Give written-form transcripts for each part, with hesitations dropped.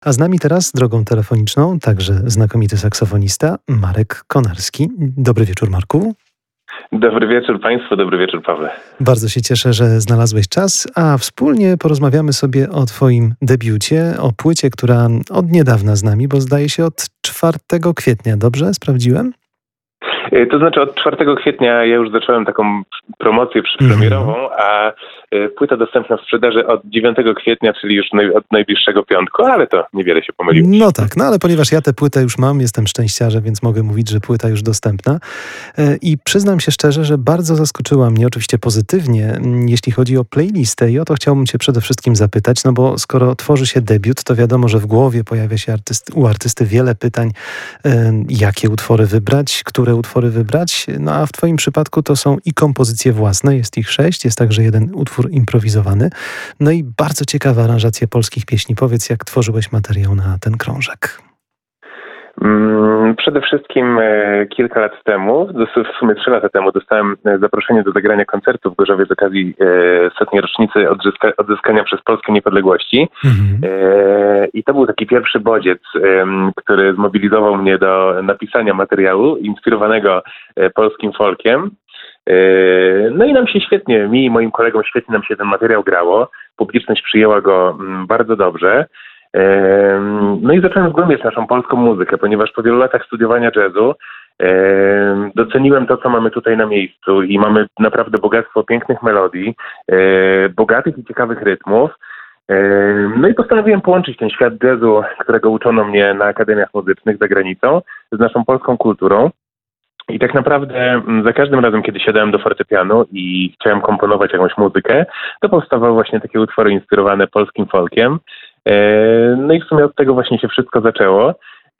A z nami teraz drogą telefoniczną także znakomity saksofonista Marek Konarski. Dobry wieczór, Marku. Dobry wieczór Państwu, dobry wieczór Pawle. Bardzo się cieszę, że znalazłeś czas, a wspólnie porozmawiamy sobie o Twoim debiucie, o płycie, która od niedawna z nami, bo zdaje się od 4 kwietnia, dobrze? Sprawdziłem? To znaczy od 4 kwietnia ja już zacząłem taką promocję przedpremierową, a płyta dostępna w sprzedaży od 9 kwietnia, czyli już od najbliższego piątku, ale to niewiele się pomyliło. No tak, ale ponieważ ja tę płytę już mam, jestem szczęściarzem, więc mogę mówić, że płyta już dostępna. I przyznam się szczerze, że bardzo zaskoczyła mnie, oczywiście pozytywnie, jeśli chodzi o playlistę. I o to chciałbym Cię przede wszystkim zapytać, no bo skoro tworzy się debiut, to wiadomo, że w głowie pojawia się u artysty wiele pytań, jakie utwory wybrać, które utwory wybrać. No a w Twoim przypadku to są i kompozycje własne, jest ich 6, jest także jeden utwór improwizowany. No i bardzo ciekawa aranżacja polskich pieśni. Powiedz, jak tworzyłeś materiał na ten krążek? Przede wszystkim kilka lat temu, w sumie 3 lata temu, dostałem zaproszenie do zagrania koncertu w Gorzowie z okazji 100. rocznicy odzyskania przez Polskę niepodległości. I to był taki pierwszy bodziec, który zmobilizował mnie do napisania materiału inspirowanego polskim folkiem. No i nam się świetnie, mi i moim kolegom świetnie nam się ten materiał grało. Publiczność przyjęła go bardzo dobrze. No i zacząłem zgłębiać naszą polską muzykę, ponieważ po wielu latach studiowania jazzu doceniłem to, co mamy tutaj na miejscu i mamy naprawdę bogactwo pięknych melodii, bogatych i ciekawych rytmów. No i postanowiłem połączyć ten świat jazzu, którego uczono mnie na akademiach muzycznych za granicą, z naszą polską kulturą. I tak naprawdę za każdym razem, kiedy siadałem do fortepianu i chciałem komponować jakąś muzykę, to powstawały właśnie takie utwory inspirowane polskim folkiem. No i w sumie od tego właśnie się wszystko zaczęło.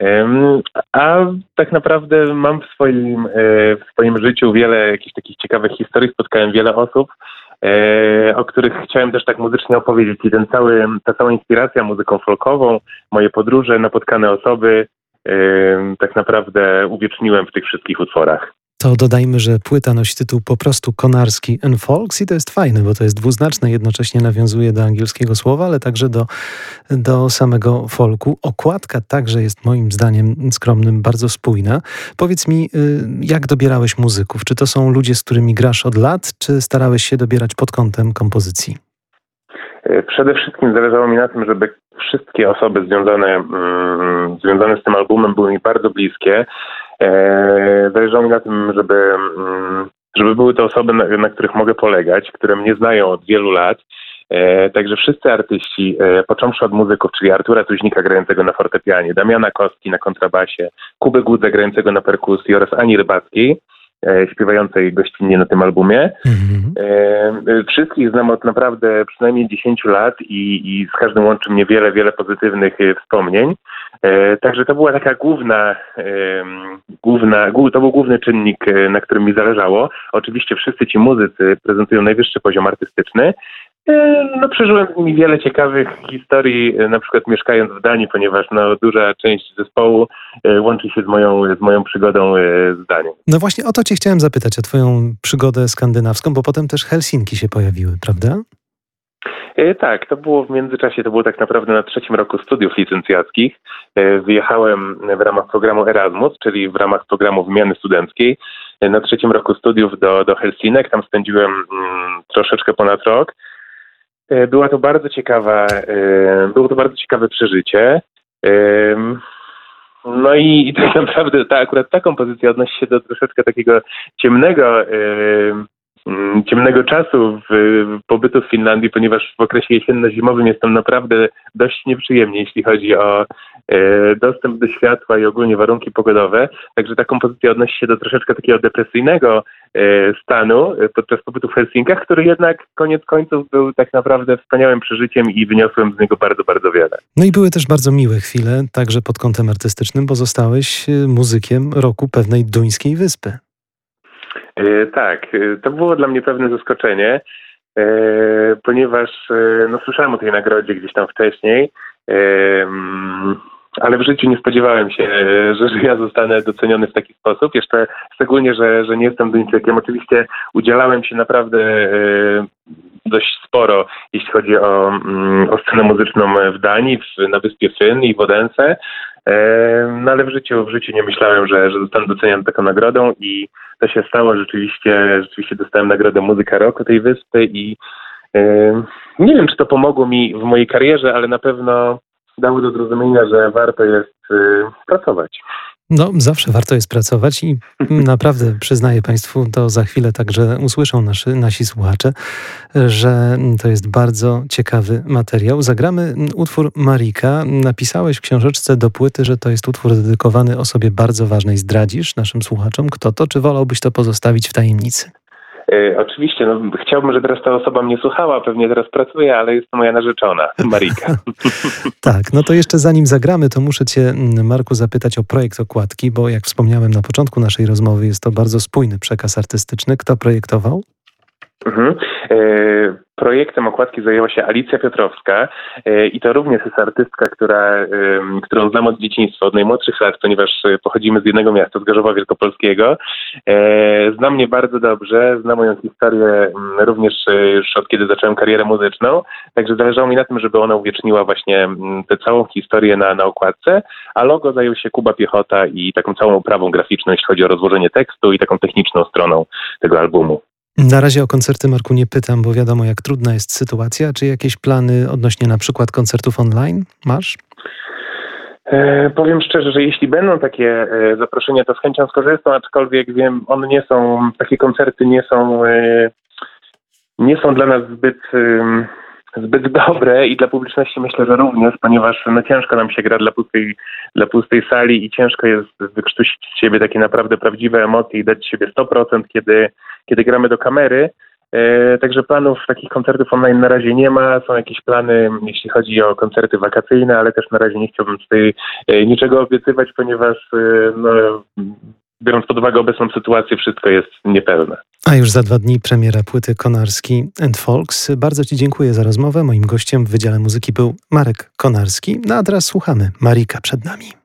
A tak naprawdę mam w swoim życiu wiele jakichś takich ciekawych historii, spotkałem wiele osób, o których chciałem też tak muzycznie opowiedzieć. I ta cała inspiracja muzyką folkową, moje podróże, napotkane osoby, tak naprawdę uwieczniłem w tych wszystkich utworach. To dodajmy, że płyta nosi tytuł po prostu Konarski and Folks i to jest fajne, bo to jest dwuznaczne, jednocześnie nawiązuje do angielskiego słowa, ale także do samego folku. Okładka także jest moim zdaniem skromnym bardzo spójna. Powiedz mi, jak dobierałeś muzyków? Czy to są ludzie, z którymi grasz od lat, czy starałeś się dobierać pod kątem kompozycji? Przede wszystkim zależało mi na tym, żeby wszystkie osoby związane z tym albumem były mi bardzo bliskie. Zależało mi na tym, żeby były to osoby, na których mogę polegać, które mnie znają od wielu lat. Także wszyscy artyści, począwszy od muzyków, czyli Artura Tuźnika grającego na fortepianie, Damiana Kostki na kontrabasie, Kuby Gudze grającego na perkusji oraz Ani Rybackiej, śpiewającej gościnnie na tym albumie. Wszystkich znam od naprawdę przynajmniej 10 lat i z każdym łączy mnie wiele, wiele pozytywnych wspomnień. Także to była taka to był główny czynnik, na którym mi zależało. Oczywiście wszyscy ci muzycy prezentują najwyższy poziom artystyczny. No, przeżyłem z nimi wiele ciekawych historii, na przykład mieszkając w Danii, ponieważ duża część zespołu łączy się z moją przygodą z Danią. No właśnie o to Cię chciałem zapytać, o Twoją przygodę skandynawską, bo potem też Helsinki się pojawiły, prawda? Tak, to było w międzyczasie, to było tak naprawdę na 3. roku studiów licencjackich. Wyjechałem w ramach programu Erasmus, czyli w ramach programu wymiany studenckiej, na 3. roku studiów do Helsinek. Tam spędziłem troszeczkę ponad rok. Było to bardzo ciekawe przeżycie. No i tak naprawdę akurat ta kompozycja odnosi się do troszeczkę takiego ciemnego czasu pobytu w Finlandii, ponieważ w okresie jesienno-zimowym jest tam naprawdę dość nieprzyjemnie, jeśli chodzi o dostęp do światła i ogólnie warunki pogodowe. Także ta kompozycja odnosi się do troszeczkę takiego depresyjnego stanu podczas pobytu w Helsinkach, który jednak koniec końców był tak naprawdę wspaniałym przeżyciem i wyniosłem z niego bardzo, bardzo wiele. No i były też bardzo miłe chwile, także pod kątem artystycznym, bo zostałeś muzykiem roku pewnej duńskiej wyspy. Tak, to było dla mnie pewne zaskoczenie, ponieważ słyszałem o tej nagrodzie gdzieś tam wcześniej, ale w życiu nie spodziewałem się, że ja zostanę doceniony w taki sposób. Jeszcze szczególnie, że nie jestem Duńczykiem. Oczywiście udzielałem się naprawdę dość sporo, jeśli chodzi o scenę muzyczną w Danii, na wyspie Fyn i w Odense. No ale w życiu nie myślałem, że zostanę doceniony taką nagrodą i to się stało. Rzeczywiście dostałem nagrodę Muzyka Roku tej wyspy i nie wiem, czy to pomogło mi w mojej karierze, ale na pewno dało do zrozumienia, że warto jest pracować. No, zawsze warto jest pracować i naprawdę przyznaję Państwu, to za chwilę także usłyszą nasi słuchacze, że to jest bardzo ciekawy materiał. Zagramy utwór Marika. Napisałeś w książeczce do płyty, że to jest utwór dedykowany osobie bardzo ważnej. Zdradzisz naszym słuchaczom, kto to, czy wolałbyś to pozostawić w tajemnicy? Oczywiście, chciałbym, żeby teraz ta osoba mnie słuchała, pewnie teraz pracuje, ale jest to moja narzeczona, Marika. Tak, no to jeszcze zanim zagramy, to muszę Cię, Marku, zapytać o projekt okładki, bo jak wspomniałem na początku naszej rozmowy, jest to bardzo spójny przekaz artystyczny. Kto projektował? Projektem okładki zajęła się Alicja Piotrowska i to również jest artystka, którą znam od dzieciństwa, od najmłodszych lat, ponieważ pochodzimy z jednego miasta, z Gorzowa Wielkopolskiego. Zna mnie bardzo dobrze, zna moją historię również już od kiedy zacząłem karierę muzyczną, także zależało mi na tym, żeby ona uwieczniła właśnie tę całą historię na okładce, a logo zajął się Kuba Piechota i taką całą oprawą graficzną, jeśli chodzi o rozłożenie tekstu i taką techniczną stroną tego albumu. Na razie o koncerty, Marku, nie pytam, bo wiadomo, jak trudna jest sytuacja. Czy jakieś plany odnośnie na przykład koncertów online masz? Powiem szczerze, że jeśli będą takie zaproszenia, to z chęcią skorzystam, aczkolwiek wiem, takie koncerty nie są dla nas zbyt dobre i dla publiczności myślę, że również, ponieważ ciężko nam się gra dla pustej sali i ciężko jest wykrztusić z siebie takie naprawdę prawdziwe emocje i dać z siebie 100%, kiedy gramy do kamery. Także planów takich koncertów online na razie nie ma. Są jakieś plany, jeśli chodzi o koncerty wakacyjne, ale też na razie nie chciałbym tutaj niczego obiecywać, ponieważ biorąc pod uwagę obecną sytuację, wszystko jest niepewne. A już za 2 dni premiera płyty Konarski and Folks. Bardzo Ci dziękuję za rozmowę. Moim gościem w Wydziale Muzyki był Marek Konarski. No a teraz słuchamy. Marika przed nami.